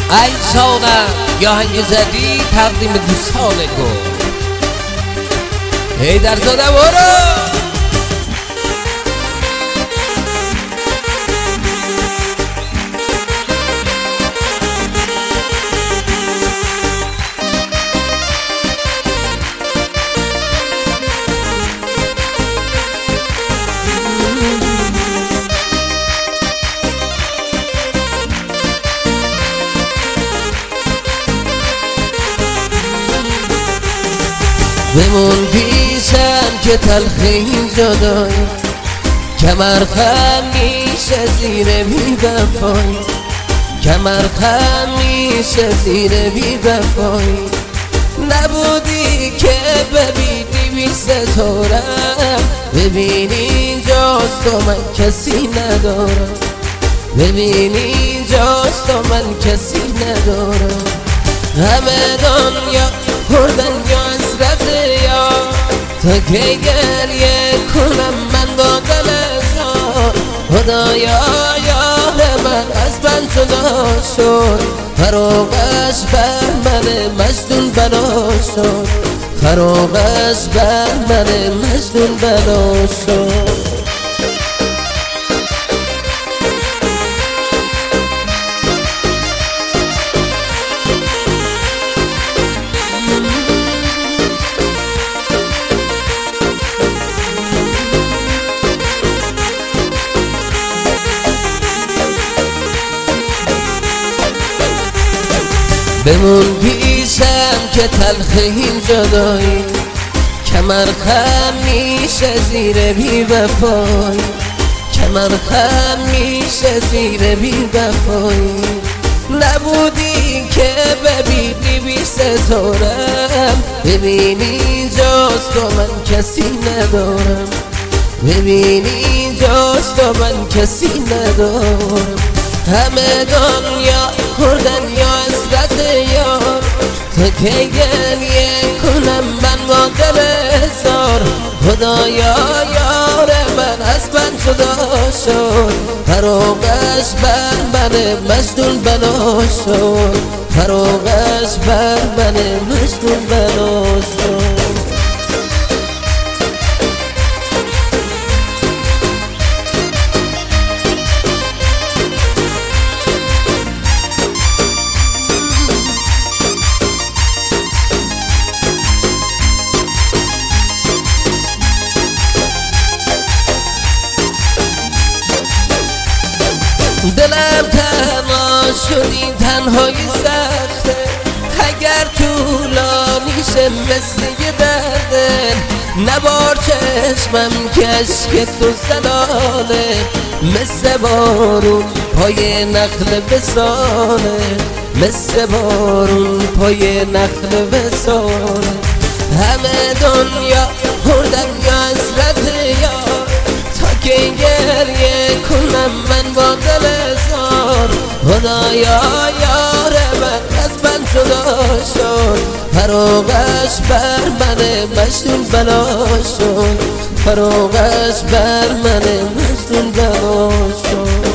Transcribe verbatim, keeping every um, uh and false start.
ای ساغر یا هنگ زدی تقدیم دوستان گل حیدر زاده برو. بمون پیشم که تلخ این جدایی کمر خم میشه زیر بی وفایی کمر خم میشه زیر بی وفایی نبودی که ببینی بی ستارم ببینی اینجاست و من کسی ندارم ببینی اینجاست و من کسی ندارم همه دنیا خوردن یا حسرت یا تا که گریه کنم من با دل زار خدایا یار من از من جدا شد فراقش بر من مجنون بنا شد فراقش بر من مجنون بنا شد. بمون پیشم که تلخ این جدایی کمر خم میشه زیر بی وفایی کمر خم میشه زیر بی وفایی نبودی که ببینی بی ستارم ببینی اینجاست و من کسی ندارم ببینی اینجاست و من کسی ندارم همه دنیا خوردن یا حسرت یار تا که گریه کنم من با دل زار خدایا یار من از من جدا شد فراقش بر من مجنون بنا شد فراقش بر من مجنون بنا شد. دلم تنها شدی تنهایی سخته اگر طولانی شه مثل یه درده نبار چشمم که اشک تو زنانه مثل بارون پای نخل بسانه مثل بارون پای نخل بسانه همه دنیا خوردم یا حسرت یار تا که گریه کنم من با دل زار خدایا یار من از من جدا شد فراقش بر من مجنون بنا شد فراقش بر من مجنون بنا شد.